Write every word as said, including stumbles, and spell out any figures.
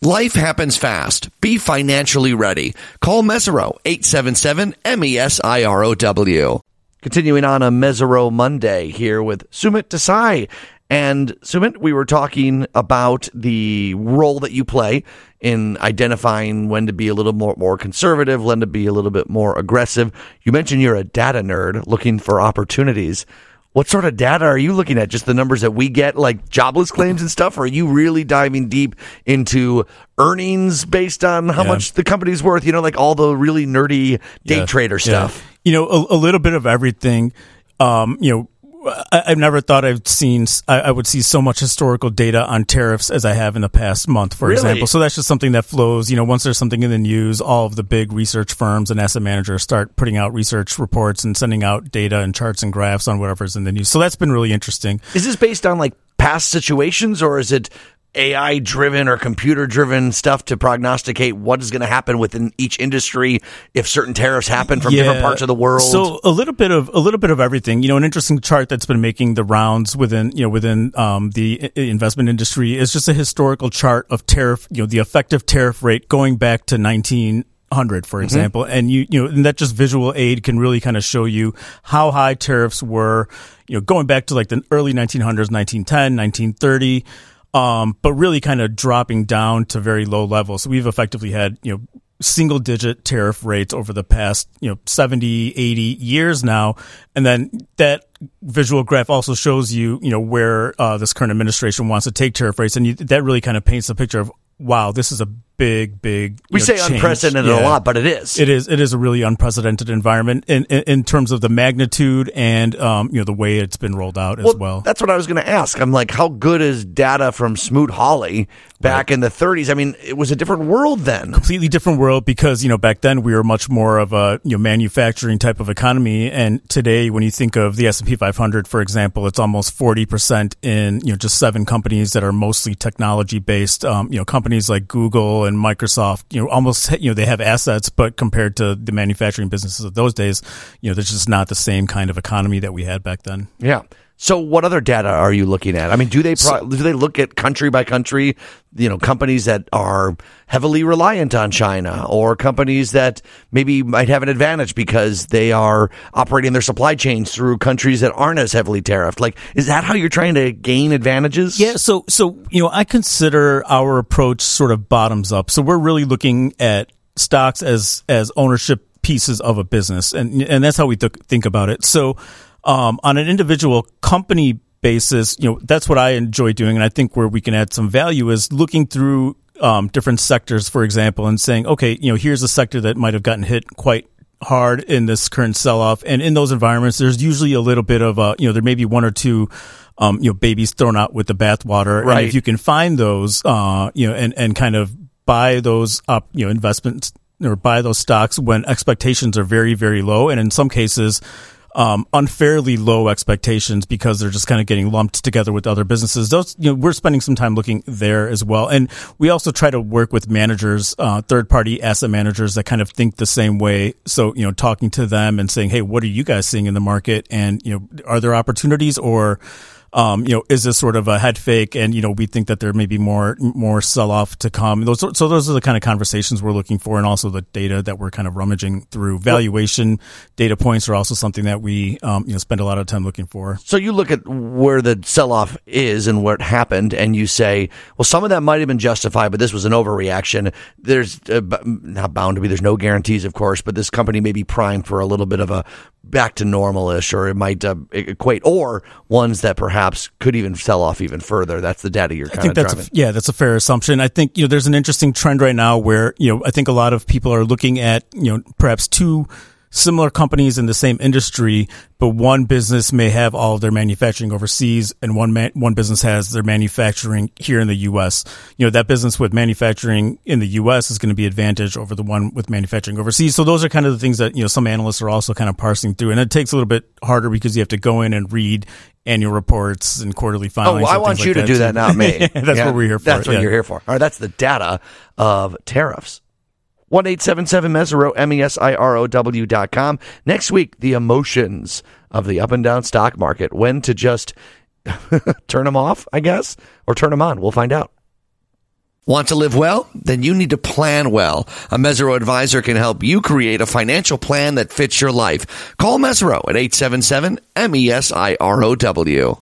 Life happens fast. Be financially ready. Call Mesero, eight seven seven, M E S I R O W. Continuing on a Mesero Monday here with Sumit Desai. And Sumit, we were talking about the role that you play in identifying when to be a little more, more conservative, when to be a little bit more aggressive. You mentioned you're a data nerd looking for opportunities. What sort of data are you looking at? Just the numbers that we get, like jobless claims and stuff? Or are you really diving deep into earnings based on how yeah. much the company's worth? You know, like all the really nerdy day yeah. trader stuff. Yeah. You know, a, a little bit of everything. Um, you know, I, I've never thought I've seen, I, I would see so much historical data on tariffs as I have in the past month, for really? example. So that's just something that flows. You know, once there's something in the news, all of the big research firms and asset managers start putting out research reports and sending out data and charts and graphs on whatever's in the news. So that's been really interesting. Is this based on like past situations, or is it A I-driven or computer-driven stuff to prognosticate what is going to happen within each industry if certain tariffs happen from yeah. different parts of the world? So a little bit of a little bit of everything. You know, an interesting chart that's been making the rounds within you know within um, the investment industry is just a historical chart of tariff. You know, the effective tariff rate going back to nineteen hundred, for example, mm-hmm. and you you know, and that just visual aid can really kind of show you how high tariffs were. You know, going back to like the early nineteen hundreds, nineteen ten, nineteen thirty. Um, but really kind of dropping down to very low levels. So we've effectively had, you know, single digit tariff rates over the past, you know, seventy, eighty years now. And then that visual graph also shows you, you know, where uh, this current administration wants to take tariff rates. And you, that really kind of paints a picture of, wow, this is a big, big. We know, say change. unprecedented yeah. a lot, but it is. It is. It is a really unprecedented environment in, in, in terms of the magnitude and um, you know the way it's been rolled out well, as well. That's what I was going to ask. I'm like, how good is data from Smoot-Hawley back right. in the thirties? I mean, it was a different world then. Completely different world because you know back then we were much more of a you know manufacturing type of economy, and today when you think of the S and P five hundred, for example, it's almost forty percent in you know just seven companies that are mostly technology based. Um, you know companies like Google and Microsoft. You know, almost, you know, they have assets, but compared to the manufacturing businesses of those days, you know, there's just not the same kind of economy that we had back then. Yeah. So what other data are you looking at? I mean, do they pro- do they look at country by country, you know, companies that are heavily reliant on China or companies that maybe might have an advantage because they are operating their supply chains through countries that aren't as heavily tariffed? Like, is that how you're trying to gain advantages? Yeah. So, so, you know, I consider our approach sort of bottoms up. So we're really looking at stocks as, as ownership pieces of a business. And, and that's how we th- think about it. So, Um, on an individual company basis, you know, that's what I enjoy doing. And I think where we can add some value is looking through, um, different sectors, for example, and saying, okay, you know, here's a sector that might have gotten hit quite hard in this current sell-off. And in those environments, there's usually a little bit of a, you know, there may be one or two, um, you know, babies thrown out with the bathwater. Right. And if you can find those, uh, you know, and, and kind of buy those up, you know, investments or buy those stocks when expectations are very, very low. And in some cases, Um, unfairly low expectations because they're just kind of getting lumped together with other businesses. Those, you know, we're spending some time looking there as well. And we also try to work with managers, uh, third party asset managers that kind of think the same way. So, you know, talking to them and saying, hey, what are you guys seeing in the market? And, you know, are there opportunities or, Um, you know, is this sort of a head fake? And, you know, we think that there may be more, more sell off to come. Those, so those are the kind of conversations we're looking for, and also the data that we're kind of rummaging through. Valuation data points are also something that we, um, you know, spend a lot of time looking for. So you look at where the sell off is and what happened, and you say, well, some of that might have been justified, but this was an overreaction. There's uh, not bound to be, there's no guarantees, of course, but this company may be primed for a little bit of a back to normal-ish, or it might uh, equate, or ones that perhaps could even sell off even further. That's the data you're kind I think of that's driving. A, yeah, that's a fair assumption. I think, you know, there's an interesting trend right now where, you know, I think a lot of people are looking at, you know, perhaps two similar companies in the same industry, but one business may have all of their manufacturing overseas, and one man, one business has their manufacturing here in the U S. You know, that business with manufacturing in the U S is going to be advantage over the one with manufacturing overseas. So those are kind of the things that, you know, some analysts are also kind of parsing through, and it takes a little bit harder because you have to go in and read annual reports and quarterly filings. Oh, well, I want you like to do that, not me. That's yeah, what we're here for. That's what yeah. you're here for. All right, that's the data of tariffs. one eight seven seven Mesero, M E S I R O W dot com. Next week, the emotions of the up and down stock market. When to just turn them off, I guess, or turn them on. We'll find out. Want to live well? Then you need to plan well. A Mesero advisor can help you create a financial plan that fits your life. Call Mesero at eight seven seven, M E S I R O W.